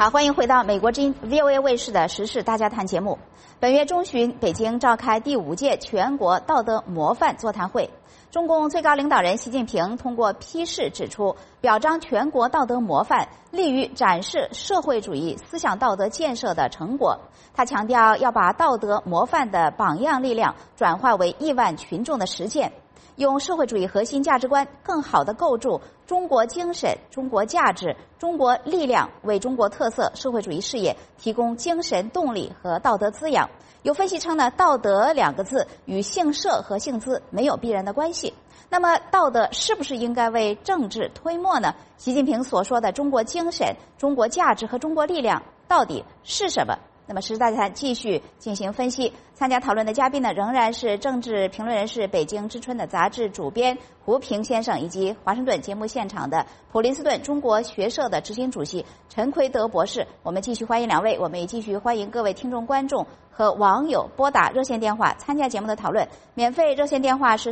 好，欢迎回到美国之音 VOA 卫视的时事大家谈节目。本月中旬，北京召开第5届全国道德模范座谈会。中共最高领导人习近平通过批示指出，表彰全国道德模范，利于展示社会主义思想道德建设的成果。他强调，要把道德模范的榜样力量转化为亿万群众的实践。用社会主义核心价值观更好地构筑中国精神、中国价值、中国力量，为中国特色社会主义事业提供精神动力和道德滋养。有分析称呢，道德2个字与姓社和姓资没有必然的关系。那么，道德是不是应该为政治推磨呢？习近平所说的中国精神、中国价值和中国力量到底是什么？那么时事大家谈继续进行分析，参加讨论的嘉宾呢，仍然是政治评论人士、北京之春的杂志主编胡平先生，以及华盛顿节目现场的普林斯顿中国学社的执行主席陈奎德博士。我们继续欢迎2位，我们也继续欢迎各位听众、观众和网友拨打热线电话参加节目的讨论。免费热线电话是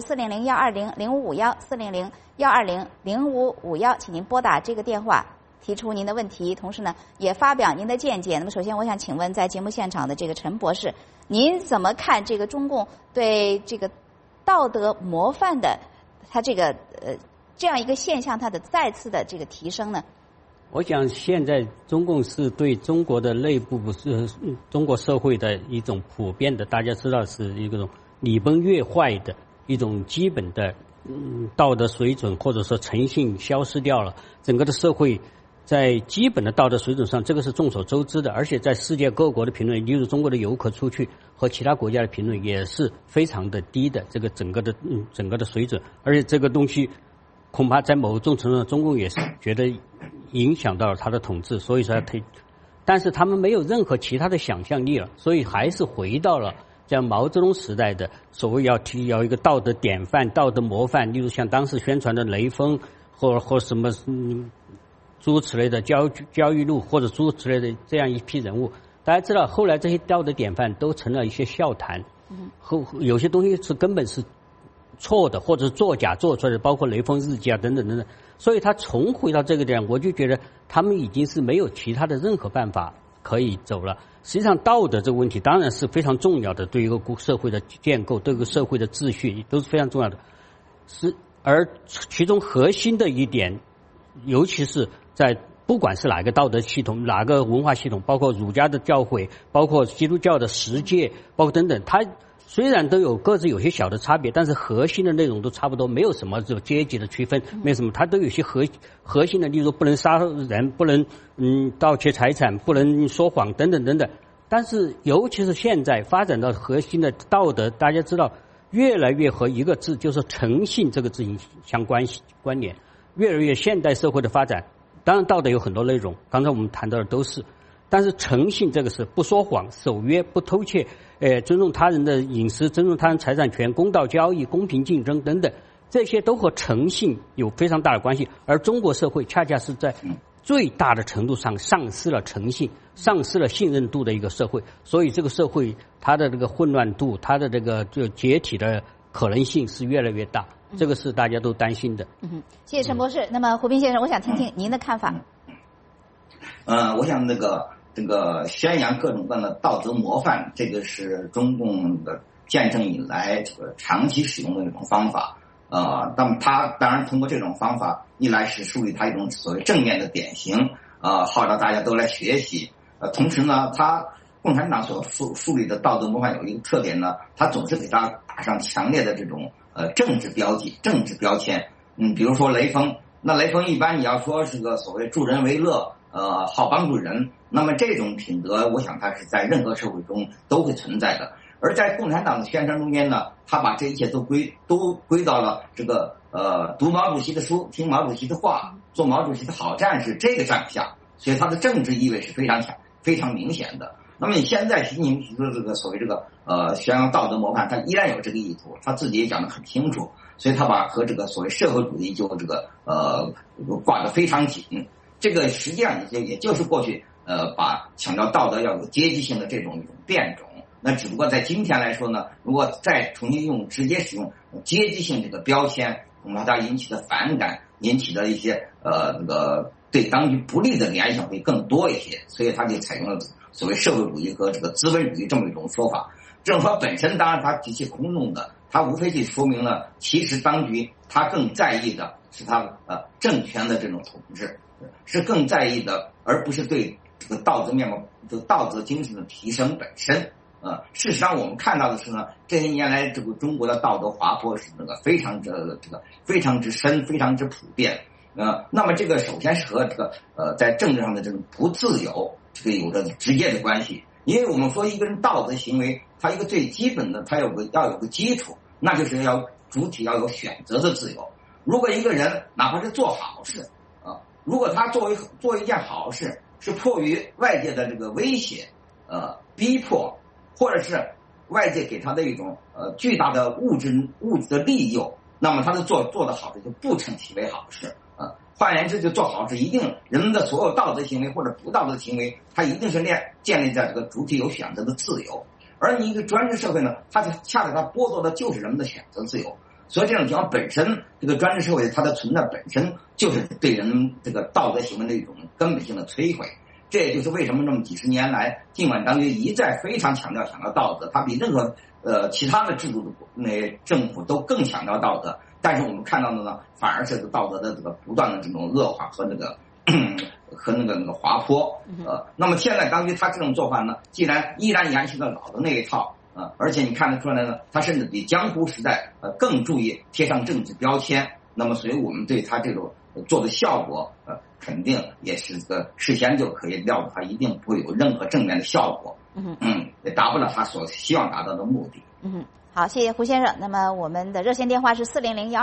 400-120-0551，400-120-0551，请您拨打这个电话提出您的问题，同时呢也发表您的见解。那么首先我想请问在节目现场的这个陈博士，您怎么看这个中共对这个道德模范的它这个这样一个现象它的再次的这个提升呢？ 我想现在中共是对中国的内部中国社会的一种普遍的，大家知道是一种礼崩乐坏的一种基本的道德水准或者说诚信消失掉了，整个的社会在基本的道德水准上，这个是众所周知的，而且在世界各国的评论，例如中国的游客出去和其他国家的评论也是非常的低的，这个整个的水准，而且这个东西恐怕在某种程度上，中共也是觉得影响到了他的统治，所以说但是他们没有任何其他的想象力了，所以还是回到了像毛泽东时代的所谓要一个道德典范、道德模范，例如像当时宣传的雷锋或什么诸如此类的焦裕禄或者诸如此类的这样一批人物。大家知道后来这些道德典范都成了一些笑谈，有些东西是根本是错的，或者是作假做出来的，包括雷锋日记啊等等等等。所以他重回到这个点，我就觉得他们已经是没有其他的任何办法可以走了。实际上道德这个问题当然是非常重要的，对一个社会的建构，对一个社会的秩序都是非常重要的，而其中核心的一点，尤其是在不管是哪个道德系统，哪个文化系统，包括儒家的教诲，包括基督教的十诫，包括等等，它虽然都有各自有些小的差别，但是核心的内容都差不多，没有什么这种阶级的区分，没有什么，它都有些核心的，例如不能杀人，不能盗窃财产，不能说谎等等等等。但是尤其是现在发展到核心的道德，大家知道越来越和一个字，就是诚信这个字相关联。越来越现代社会的发展，当然道德有很多内容，刚才我们谈到的都是，但是诚信这个是不说谎、守约、不偷窃，尊重他人的隐私、尊重他人财产权、公道交易、公平竞争等等，这些都和诚信有非常大的关系。而中国社会恰恰是在最大的程度上丧失了诚信、丧失了信任度的一个社会，所以这个社会它的这个混乱度、它的这个就解体的可能性是越来越大，这个是大家都担心的。 谢谢陈博士。那么胡斌先生，我想听听您的看法。 我想这个宣扬各种各样的道德模范，这个是中共的建政以来这个长期使用的一种方法。但他当然通过这种方法，一来是树立他一种所谓正面的典型，号召大家都来学习。同时呢，他共产党所树立的道德模范有一个特点呢，他总是给他打上强烈的这种政治标记、政治标签。比如说雷锋，那雷锋一般你要说是个所谓助人为乐，好帮助人，那么这种品德，我想它是在任何社会中都会存在的。而在共产党的宣传中间呢，他把这一切都归到了这个读毛主席的书、听毛主席的话、做毛主席的好战士这个上下，所以他的政治意味是非常强、非常明显的。那么你现在习近平提出的这个所谓这个宣扬道德模范，他依然有这个意图，他自己也讲得很清楚，所以他把和这个所谓社会主义就这个挂得非常紧。这个实际上也就是过去把强调道德要有阶级性的这种一种变种。那只不过在今天来说呢，如果再重新直接使用阶级性这个标签，恐怕它引起的反感，引起的一些对当局不利的联想会更多一些，所以他就采用了所谓社会主义和这个资本主义这么一种说法。这种说法本身当然它极其空洞的，它无非就说明了其实当局它更在意的是它政权的这种统治，是更在意的，而不是对这个道德面貌、这个道德精神的提升本身。事实上我们看到的是呢，这些年来这个中国的道德滑坡是非常之深、非常之普遍。那么这个首先是和这个在政治上的这种不自由这个有着直接的关系。因为我们说一个人道德行为，它一个最基本的，它要有个基础，那就是主体要有选择的自由。如果一个人哪怕是做好事如果他做一件好事是迫于外界的这个威胁逼迫，或者是外界给他的一种巨大的物质的利诱，那么他的做的好事就不称其为好事。换言之，就做好事一定人们的所有道德行为或者不道德行为，它一定是建立在这个主体有选择的自由。而你一个专制社会呢，它恰恰它剥夺的就是人们的选择自由。所以这种情况本身，这个专制社会它的存在本身就是对人们这个道德行为的一种根本性的摧毁。这也就是为什么这么几十年来，尽管当局一再非常强调道德，它比任何其他的制度的政府都更强调道德，但是我们看到的呢，反而是道德的这个不断的这种恶化和那个滑坡。那么现在当局他这种做法呢，既然依然延续了老的那一套而且你看得出来呢，他甚至比江湖时代更注意贴上政治标签。那么所以我们对他这种做的效果肯定也是事先就可以料到他一定不会有任何正面的效果，也达不到他所希望达到的目的。 好，谢谢胡先生。那么我们的热线电话是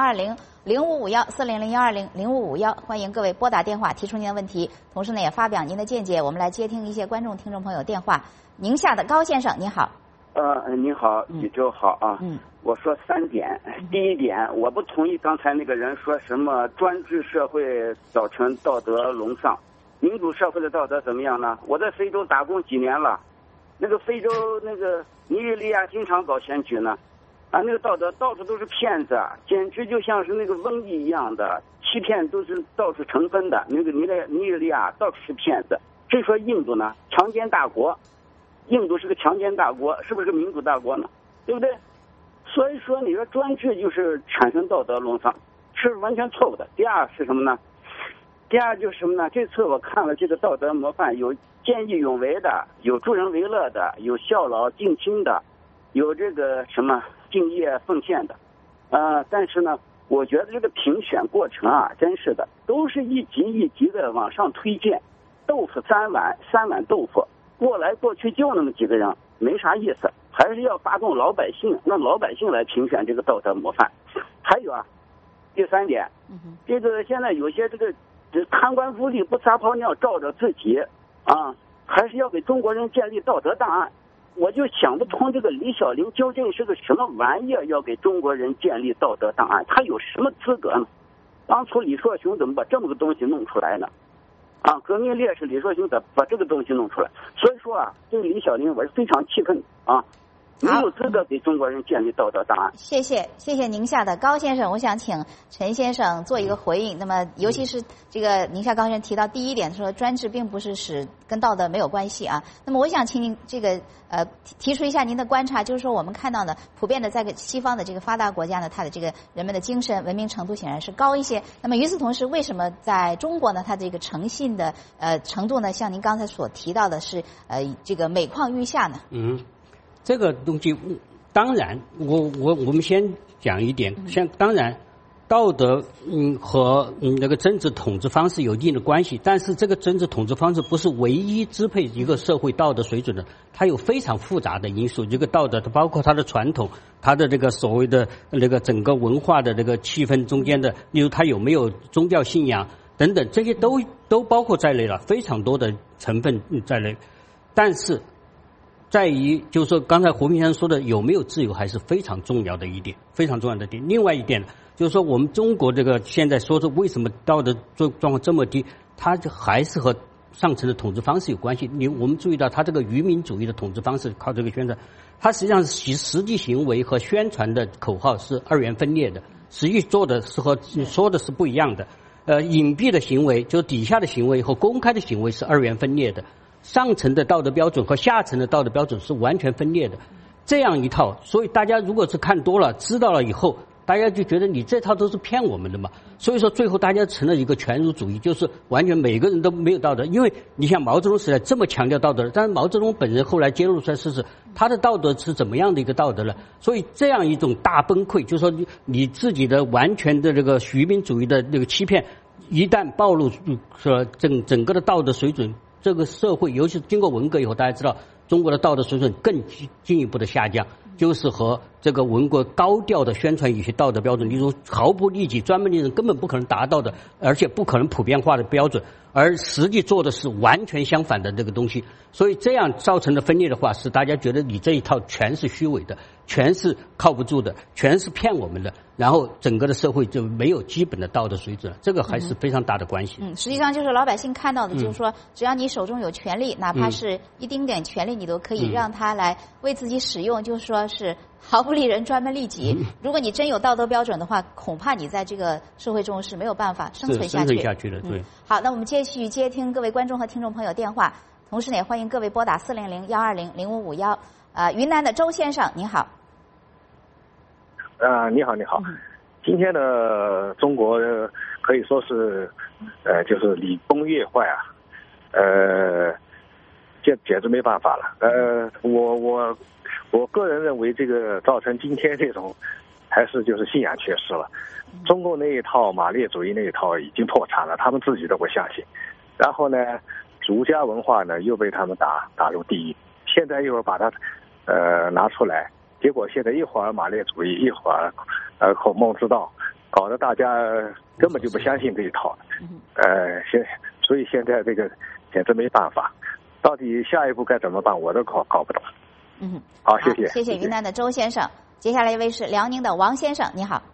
400-120-0551，400-120-0551，欢迎各位拨打电话提出您的问题，同时呢也发表您的见解。我们来接听一些观众听众朋友电话。宁夏的高先生，您好。 你好，宇宙好啊。我说3点。第一点，我不同意刚才那个人说什么专制社会造成道德沦丧，民主社会的道德怎么样呢？我在非洲打工几年了，那个非洲那个尼日利亚经常搞选举呢，那个道德到处都是骗子，简直就像是那个瘟疫一样的，欺骗都是到处成分的。那个尼日利亚到处是骗子。至于说印度呢，强奸大国。印度是个强奸大国，是不是个民主大国呢？对不对？所以说你说专制就是产生道德沦丧，是完全错误的。第二是什么呢？第二就是什么呢？这次我看了这个道德模范，有见义勇为的，有助人为乐的，有孝老敬亲的，有这个什么敬业奉献的。但是呢，我觉得这个评选过程啊，真是的，都是一级一级的往上推荐，豆腐3碗，3碗豆腐。过来过去就那么几个人，没啥意思，还是要发动老百姓，让老百姓来评选这个道德模范。还有第3点，这个现在有些这个贪官污吏不撒泡尿照着自己还是要给中国人建立道德档案。我就想不通这个李小玲究竟是个什么玩意儿，要给中国人建立道德档案，他有什么资格呢？当初李硕雄怎么把这么个东西弄出来呢？革命烈士李硕雄把这个东西弄出来，所以说对李小玲我是非常气愤没有资格给中国人建立道德档案。 谢谢宁夏的高先生，我想请陈先生做一个回应。那么尤其是这个宁夏高先生提到第一点，说专制并不是跟道德没有关系那么我想请您这个提出一下您的观察，就是说我们看到呢，普遍的在西方的这个发达国家呢，它的这个人们的精神文明程度显然是高一些。那么与此同时，为什么在中国呢，它这个诚信的程度呢，像您刚才所提到的是这个每况愈下呢？ 这个东西当然，我们先讲一点，当然道德和那个政治统治方式有一定的关系，但是这个政治统治方式不是唯一支配一个社会道德水准的，它有非常复杂的因素。这个道德它包括它的传统，它的这个所谓的那个整个文化的这个气氛中间的，例如它有没有宗教信仰等等，这些都包括在内了，非常多的成分在内。但是在于就是说刚才胡先生说的有没有自由还是非常重要的一点，非常重要的点。另外一点就是说我们中国这个现在说是为什么道德状况这么低，它就还是和上层的统治方式有关系。我们注意到它这个愚民主义的统治方式靠这个宣传，它实际上是实际行为和宣传的口号是二元分裂的，实际做的是和说的是不一样的。 隐蔽的行为，就底下的行为和公开的行为是二元分裂的，上层的道德标准和下层的道德标准是完全分裂的。这样一套，所以大家如果是看多了、知道了以后，大家就觉得你这套都是骗我们的嘛。所以说最后大家成了一个全儒主义，就是完全每个人都没有道德。因为你像毛泽东时代这么强调道德，但是毛泽东本人后来揭露出来是他的道德是怎么样的一个道德了。所以这样一种大崩溃，就是说你自己的完全的这个徐冰主义的那个欺骗，一旦暴露，说整个的道德水准，这个社会尤其是经过文革以后，大家知道中国的道德水准更进一步的下降，就是和这个文革高调的宣传一些道德标准，例如毫不利己、专门利人根本不可能达到的，而且不可能普遍化的标准，而实际做的是完全相反的这个东西。所以这样造成的分裂的话，是大家觉得你这一套全是虚伪的，全是靠不住的，全是骗我们的，然后整个的社会就没有基本的道德水准了，这个还是非常大的关系。 实际上就是老百姓看到的，就是说，只要你手中有权利，哪怕是一丁点权利，你都可以让他来为自己使用，就是说是毫不利人，专门利己。如果你真有道德标准的话，恐怕你在这个社会中是没有办法生存下去的。对。 好，那我们继续接听各位观众和听众朋友电话，同时呢也欢迎各位拨打400-120-0551。云南的周先生，您好。 你好，你好。今天的中国可以说是，就是礼崩乐坏啊，简直没办法了。我个人认为，这个造成今天这种，还是就是信仰缺失了。中共那一套马列主义那一套已经破产了，他们自己都不相信。然后呢，儒家文化呢又被他们打入地狱，现在又把它拿出来，结果现在一会儿马列主义，一会儿孔孟之道，搞得大家根本就不相信这一套。所以现在这个简直没办法，到底下一步该怎么办，我都搞不懂。好，谢谢。 谢谢云南的周先生。接下来一位是辽宁的王先生，你好。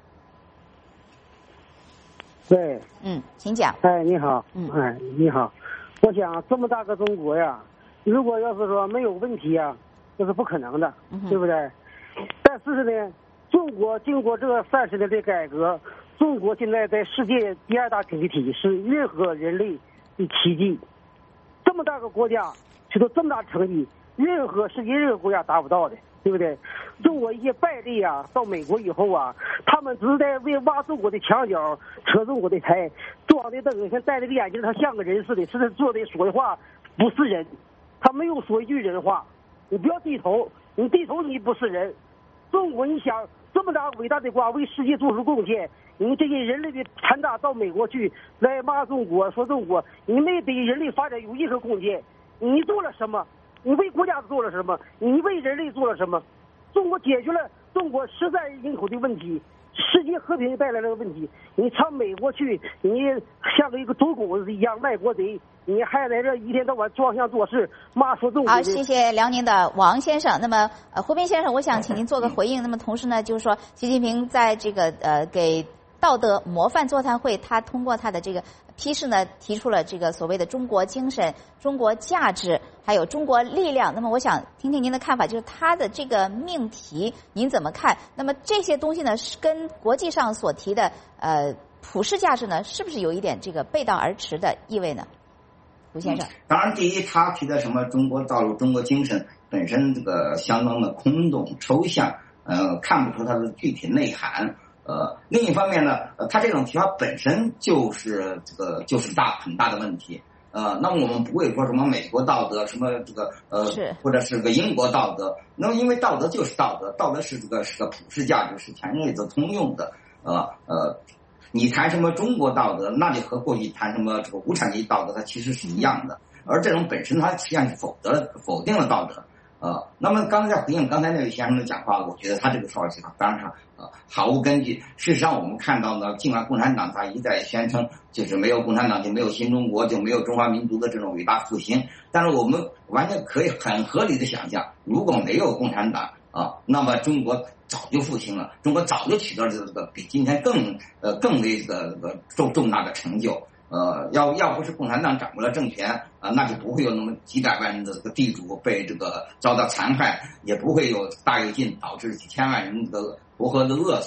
对， 请讲。 你好，你好。我想这么大个中国呀，如果要是说没有问题啊，这是不可能的，对不对？但是呢，中国经过这30年的改革，中国现在在世界第2大经济体，是任何人类的奇迹。这么大个国家取得这么大成绩，世界任何国家达不到的，对不对？中国一些败类啊，到美国以后啊，他们只是在为挖中国的墙角，扯中国的台，装的那个像戴了个眼镜，他像个人似的，是做的说的话不是人，他没有说一句人话。你不要低头，你低头你不是人。中国，你想这么大伟大的国家为世界做出贡献，你这些人类的残渣到美国去来骂中国，说中国你没对人类发展有任何贡献，你做了什么？你为国家做了什么？你为人类做了什么？中国解决了中国实在人口的问题，世界和平带来了问题。你上美国去，你像一个走狗子一样卖国贼，你还在这一天到晚装腔作势骂说中国。 好，谢谢辽宁的王先生。那么胡斌先生，我想请您做个回应。那么同时呢，就是说习近平在这个给道德模范座谈会，他通过他的这个批示呢，提出了这个所谓的中国精神、中国价值，还有中国力量。那么我想听听您的看法，就是他的这个命题您怎么看？那么这些东西呢，是跟国际上所提的普世价值呢，是不是有一点这个背道而驰的意味呢？胡先生。 当然，第一，他提的什么中国道路、中国精神本身这个相当的空洞抽象，看不出它的具体内涵。另一方面呢，他这种提法本身就是很大的问题。那么我们不会说什么美国道德，什么或者是个英国道德。那么因为道德就是道德，道德是个普世价值，是全人类都通用的。你谈什么中国道德，那就和过去谈什么这个无产阶级道德，它其实是一样的。而这种本身它实际上是否定了道德。那么刚才在回应刚才那位先生的讲话，我觉得他这个说法当然毫无根据。事实上，我们看到呢，尽管共产党他一再宣称，就是没有共产党就没有新中国，就没有中华民族的这种伟大复兴，但是我们完全可以很合理的想象，如果没有共产党那么中国早就复兴了，中国早就取得了这个比今天更为这个重大的成就。要不是共产党掌握了政权那就不会有那么几百万人的这个地主被这个遭到残害，也不会有大跃进导致几千万人的活活的饿死，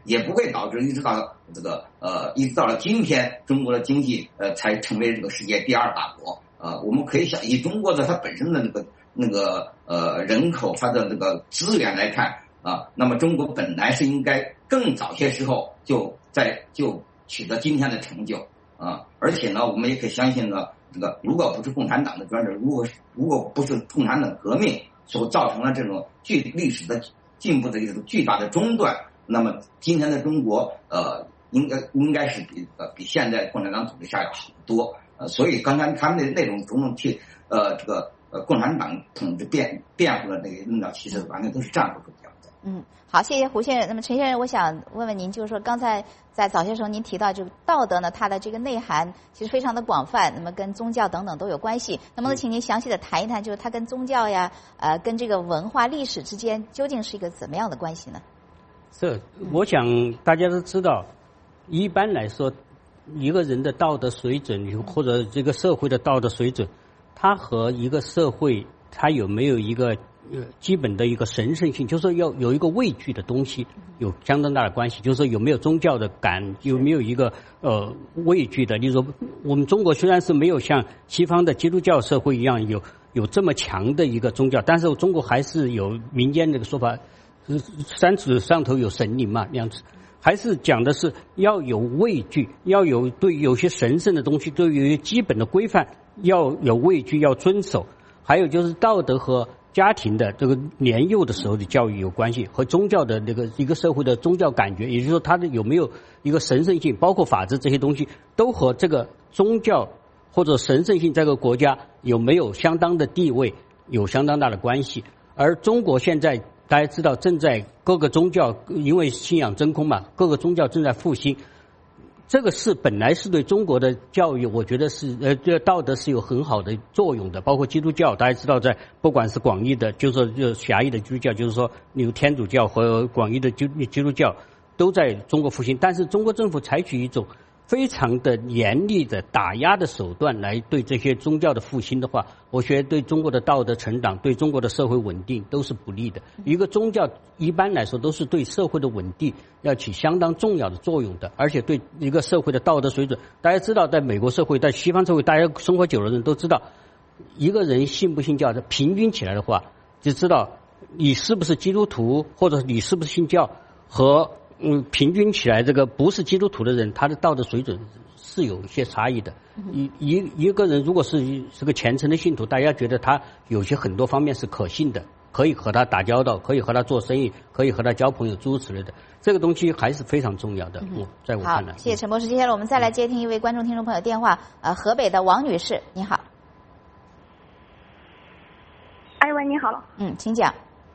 也不会导致一直到了今天，中国的经济才成为这个世界第2大国。我们可以想，以中国的它本身的人口，它的这个资源来看那么中国本来是应该更早些时候就取得今天的成就而且呢，我们也可以相信呢，如果不是共产党的专制，如果不是共产党革命所造成了这种历史的进步的一个巨大的中断，那么今天的中国应该是比现在共产党统治下要好得多。所以刚才他们的那种种种替共产党统治辩护的那个论调，其实完全都是站不住脚的。 好，谢谢胡先生。那么陈先生，我想问问您，就是说刚才在早些时候您提到，这个道德呢，它的这个内涵其实非常的广泛，那么跟宗教等等都有关系。能不能请您详细的谈一谈，就是它跟宗教呀，跟这个文化历史之间究竟是一个怎么样的关系呢？ 我想大家都知道，一般来说，一个人的道德水准或者这个社会的道德水准，它和一个社会它有没有一个基本的一个神圣性，就是说要有一个畏惧的东西，有相当大的关系。就是说有没有宗教的感，有没有一个畏惧的。例如说，我们中国虽然是没有像西方的基督教社会一样有这么强的一个宗教，但是中国还是有民间这个说法，山子上头有神灵嘛，这样子。还是讲的是要有畏惧，要有对有些神圣的东西，对于基本的规范要有畏惧，要遵守。还有就是道德和家庭的这个年幼的时候的教育有关系，和宗教的那个一个社会的宗教感觉，也就是说它的有没有一个神圣性，包括法治这些东西，都和这个宗教或者神圣性这个国家有没有相当的地位有相当大的关系。而中国现在大家知道正在各个宗教因为信仰真空嘛，各个宗教正在复兴，这个是本来是对中国的教育，我觉得是对道德是有很好的作用的。包括基督教，大家知道在不管是广义的，就是狭义的基督教，就是说有天主教和广义的基督教都在中国复兴，但是中国政府采取一种非常的严厉的打压的手段来对这些宗教的复兴的话，我觉得对中国的道德成长，对中国的社会稳定都是不利的。一个宗教一般来说都是对社会的稳定要起相当重要的作用的，而且对一个社会的道德水准，大家知道在美国社会，在西方社会，大家生活久的人都知道，一个人信不信教，平均起来的话就知道你是不是基督徒或者你是不是信教，和平均起来这个不是基督徒的人，他的道德水准是有一些差异的。一个人如果是个虔诚的信徒，大家觉得他有些很多方面是可信的，可以和他打交道，可以和他做生意，可以和他交朋友，诸如此类的，这个东西还是非常重要的。在我看来。 好，谢谢陈博士。接下来我们再来接听一位观众听众朋友电话，河北的王女士，你好。 哎喂，你好。 请讲。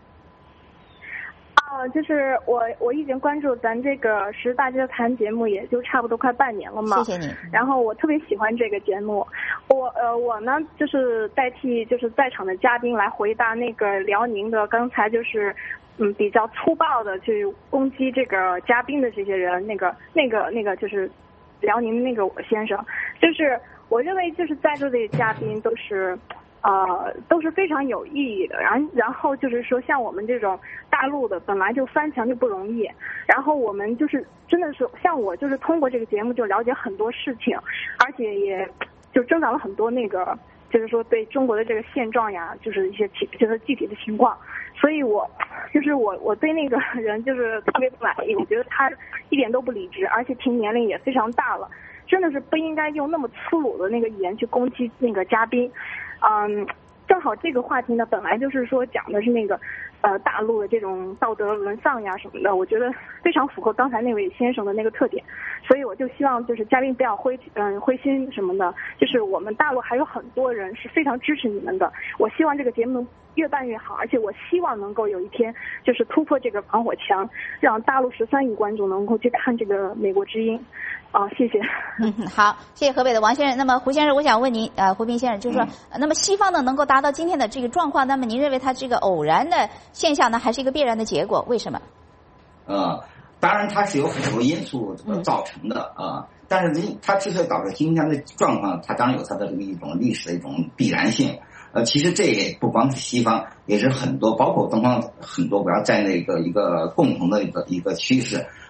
就是我已经关注咱这个时事大家谈节目，也就差不多快半年了嘛。 谢谢你。 然后我特别喜欢这个节目，我呢就是代替就是在场的嘉宾来回答那个辽宁的刚才就是比较粗暴的去攻击这个嘉宾的这些人，那个就是辽宁那个先生，就是我认为就是在座的嘉宾都是非常有意义的，然后就是说像我们这种大陆的本来就翻墙就不容易，然后我们就是真的是像我就是通过这个节目就了解很多事情，而且也就增长了很多那个就是说对中国的这个现状呀，就是一些就是具体的情况，所以我对那个人就是特别不满意，我觉得他一点都不理智，而且听年龄也非常大了，真的是不应该用那么粗鲁的那个语言去攻击那个嘉宾。正好这个话题呢，本来就是说讲的是那个大陆的这种道德沦丧呀什么的，我觉得非常符合刚才那位先生的那个特点，所以我就希望就是嘉宾不要灰心什么的，就是我们大陆还有很多人是非常支持你们的，我希望这个节目能越办越好，而且我希望能够有一天就是突破这个防火墙，让大陆13亿观众能够去看这个美国之音。谢谢。 好，谢谢河北的王先生。那么胡先生，我想问您，胡斌先生，就是说，那么西方呢能够达到今天的这个状况，那么您认为它是一个偶然的现象呢，还是一个必然的结果？为什么？ 当然它是有很多因素造成的但是它之所以导致今天的状况，它当然有它的这个一种历史的一种必然性。其实这也不光是西方，也是很多包括东方很多国家在那个一个共同的一个趋势。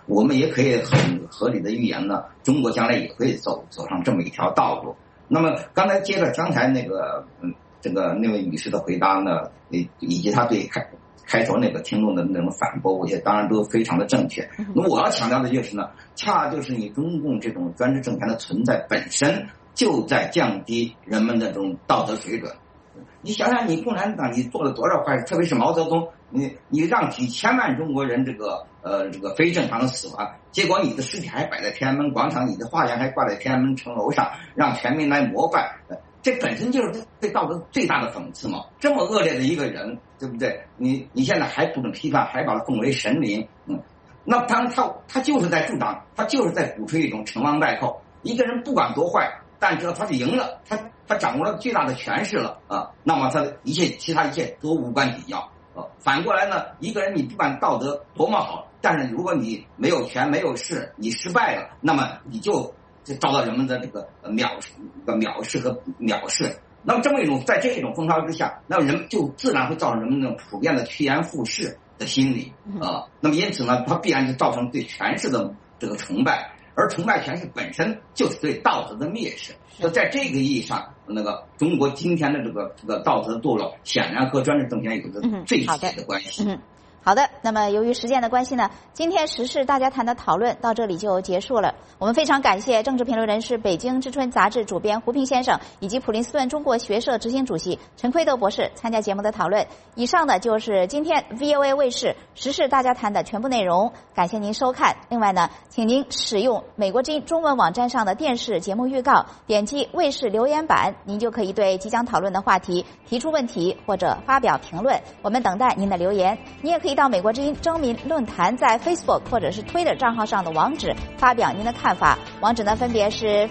我们也可以很合理的预言呢，中国将来也会走上这么一条道路。那么刚才接着刚才那个这个那位女士的回答呢，以及她对开头那个听众的那种反驳，我觉得当然都非常的正确。那我要强调的就是呢，恰就是你中共这种专制政权的存在本身就在降低人们的这种道德水准。你想想，你共产党你做了多少坏事，特别是毛泽东，你让几千万中国人这个非正常的死亡，结果你的尸体还摆在天安门广场，你的画像还挂在天安门城楼上，让全民来模范，这本身就是对道德最大的讽刺嘛！这么恶劣的一个人，对不对？你现在还不准批判，还把他奉为神灵，那他就是在助长，他就是在鼓吹一种成王败寇。一个人不管多坏，但只要他是赢了，他掌握了巨大的权势了啊，那么他的其他一切都无关紧要。反过来呢，一个人你不管道德多么好，但是如果你没有权没有势，你失败了，那么你就遭到人们的这个藐视和藐视。那么在这种风潮之下，那么人就自然会造成人们那种普遍的趋炎附势的心理啊。那么因此呢，它必然就造成对权势的这个崇拜，而崇拜权势本身就是对道德的蔑视。那在这个意义上，那个中国今天的这个道德堕落，显然和专制政权有着最直接的关系。 好的，那么由于时间的关系呢，今天时事大家谈的讨论到这里就结束了。我们非常感谢政治评论人士、北京之春杂志主编胡平先生以及普林斯顿中国学社执行主席陈奎德博士参加节目的讨论。以上的就是今天 VOA 卫视时事大家谈的全部内容，感谢您收看。另外呢，请您使用美国之音中文网站上的电视节目预告，点击卫视留言板，您就可以对即将讨论的话题提出问题或者发表评论，我们等待您的留言。你也可以到美国之音征民论坛在 Facebook 或者是 Twitter 账号上的网址发表您的看法，网址呢分别是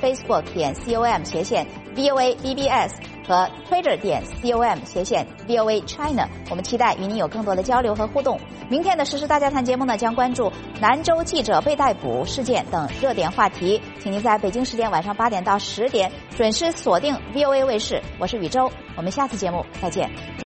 facebook.com/VOA BBS 和 Twitter.com/VOA China。我们期待与您有更多的交流和互动。明天的时事大家谈节目呢，将关注兰州记者被逮捕事件等热点话题，请您在北京时间晚上8点到10点准时锁定 VOA 卫视。我是宇宙，我们下次节目再见。